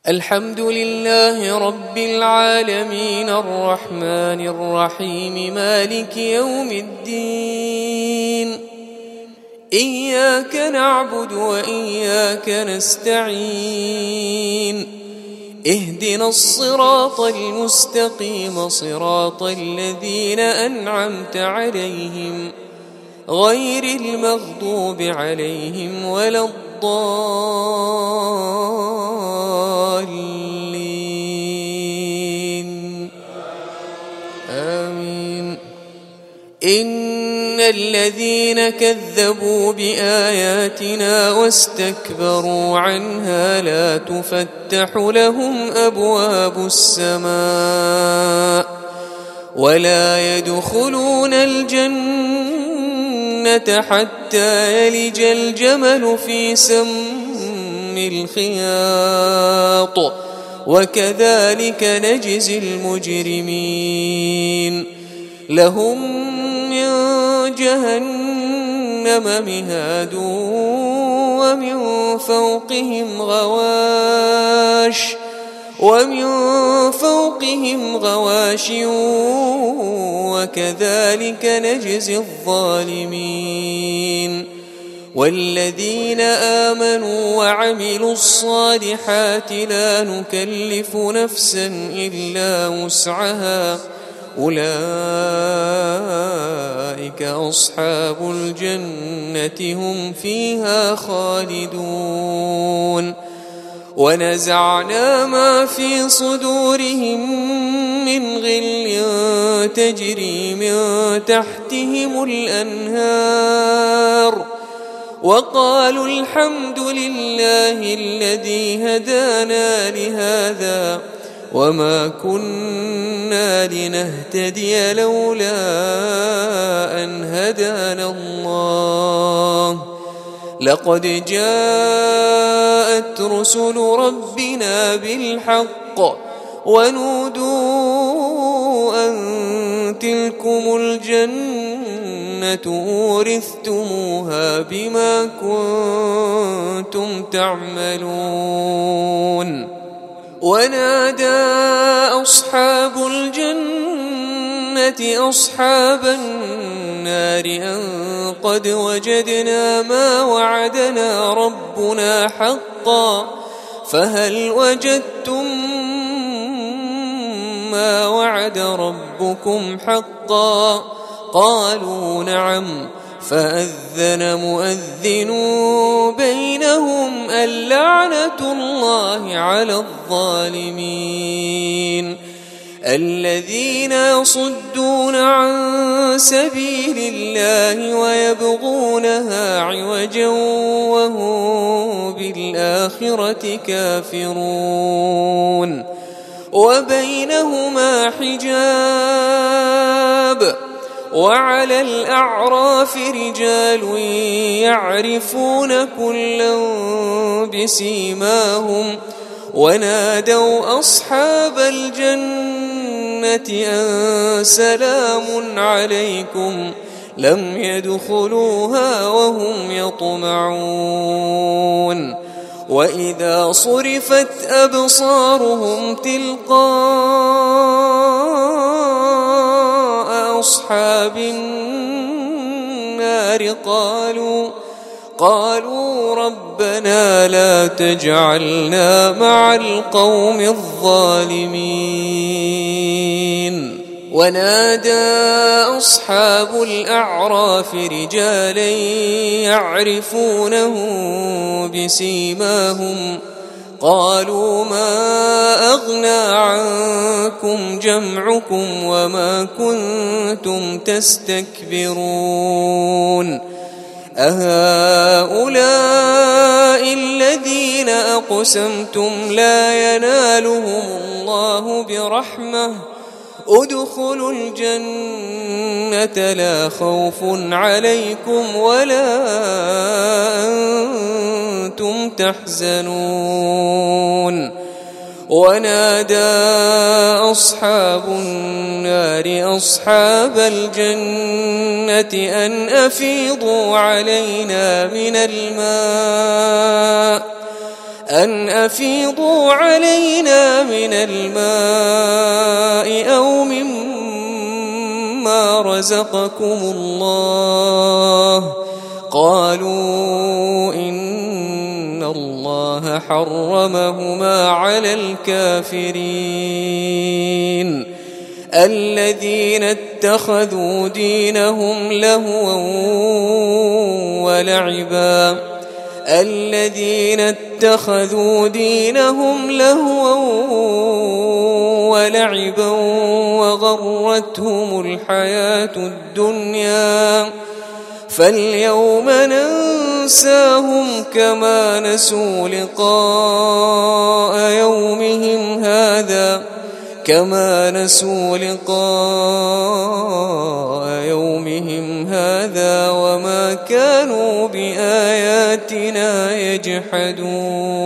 الحمد لله رب العالمين الرحمن الرحيم مالك يوم الدين إياك نعبد وإياك نستعين اهدنا الصراط المستقيم صراط الذين أنعمت عليهم غير المغضوب عليهم ولا الضالين آمين. إن الذين كذبوا بآياتنا واستكبروا عنها لا تفتح لهم أبواب السماء ولا يدخلون الجنة حتى يلج الجمل في سم الخياط وكذلك نجزي المجرمين. لهم من جهنم مهاد ومن فوقهم غواش وكذلك نجزي الظالمين. والذين آمنوا وعملوا الصالحات لا نكلف نفسا إلا وسعها أولئك أصحاب الجنة هم فيها خالدون. ونزعنا ما في صدورهم من غل تجري من تحتهم الأنهار وقالوا الحمد لله الذي هدانا لهذا وما كنا لنهتدي لولا أن هدانا الله لقد جاءت رسل ربنا بالحق ونودوا أن تلكم الجنة أورثتموها بما كنتم تعملون. ونادى أصحاب الجنة أصحاب النار أن قد وجدنا ما وعدنا ربنا حقا فهل وجدتم ما وعد ربكم حقا قالوا نعم فأذن مؤذن بينهم اللعنة الله على الظالمين. الذين يصدون عن سبيل الله ويبغونها عوجا وهم بالآخرة كافرون وبينهما حجاب. وعلى الأعراف رجال يعرفون كلا بسيماهم ونادوا أصحاب الجنة أن سلام عليكم لم يدخلوها وهم يطمعون. وإذا صرفت أبصارهم تلقاء أصحاب النار قالوا ربنا لا تجعلنا مع القوم الظالمين. ونادى أصحاب الأعراف رجالا يعرفونه بسيماهم قالوا ما أغنى عنكم جمعكم وما كنتم تستكبرون أهؤلاء الذين أقسمتم لا ينالهم الله برحمة ادخلوا الجنة لا خوف عليكم ولا أنتم تحزنون. ونادى أصحاب النار أصحاب الجنة أن أفيضوا علينا من الماء أن أفيضوا علينا من الماء أو مما رزقكم الله قالوا إن الله حرمهما على الكافرين الذين اتخذوا دينهم لهوا ولعبا وغرتهم الحياة الدنيا فاليوم ننساهم كما نسوا لقاء يومهم هذا وما كانوا بآياتنا يجحدون.